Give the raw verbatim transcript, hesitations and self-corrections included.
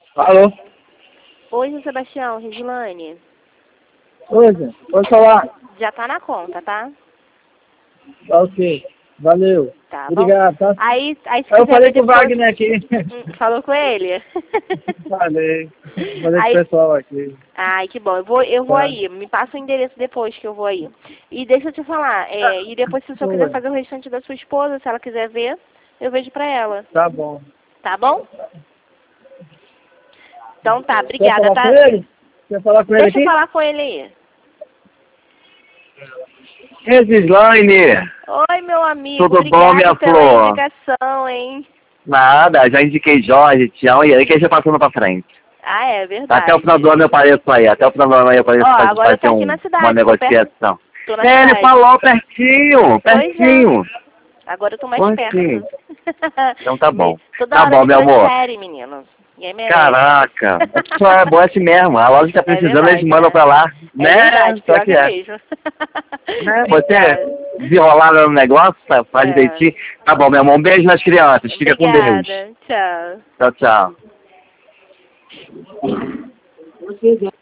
Alô? Oi, seu Sebastião, Regilane. Oi, Zé. Pode falar. Já tá na conta, tá? Tá ok. Valeu. Tá Obrigado, bom? tá? Aí, aí se Eu quiser falei ver com o depois... Wagner aqui. Hum, Falou com ele? Falei. Falei com o Aí... pessoal aqui. Ai, que bom. Eu vou, eu vou Tá. aí. Me passa o endereço depois que eu vou aí. E deixa eu te falar. É, e depois, se o senhor quiser Oi. fazer o restante da sua esposa, se ela quiser ver, eu vejo pra ela. Tá bom. Tá bom? Então tá, Quer obrigada, falar com tá? ele? Quer falar com ele Deixa eu aqui? falar com ele aí. Regislaine, Oi, meu amigo. tudo bom, minha Obrigada pela flor? indicação, hein? Nada, já indiquei Jorge, Tião, e aí que a gente vai passando pra frente. Ah, é Até o verdade. final do ano eu apareço aí, até o final do ano aí eu apareço Ó, pra gente agora eu tô fazer aqui um, na uma cidade, tô perto. negociação. Tô na É, ele cidade. falou pertinho, Pois é. pertinho. Agora eu tô mais Pertinho. perto. Então tá Me- bom. Toda Tá hora bom, me meu amor. transfere, menino. E aí merece. Caraca, só é bom assim mesmo. A loja tá É precisando, eles verdade, mandam é. pra lá. É Né? verdade, Só pior que que é é. mesmo. Né? Obrigada. Você desenrolar no negócio, faz É. direitinho. Tá bom, meu amor. Um beijo nas crianças. Fica com Deus. Obrigada. Tchau. Tchau, tchau.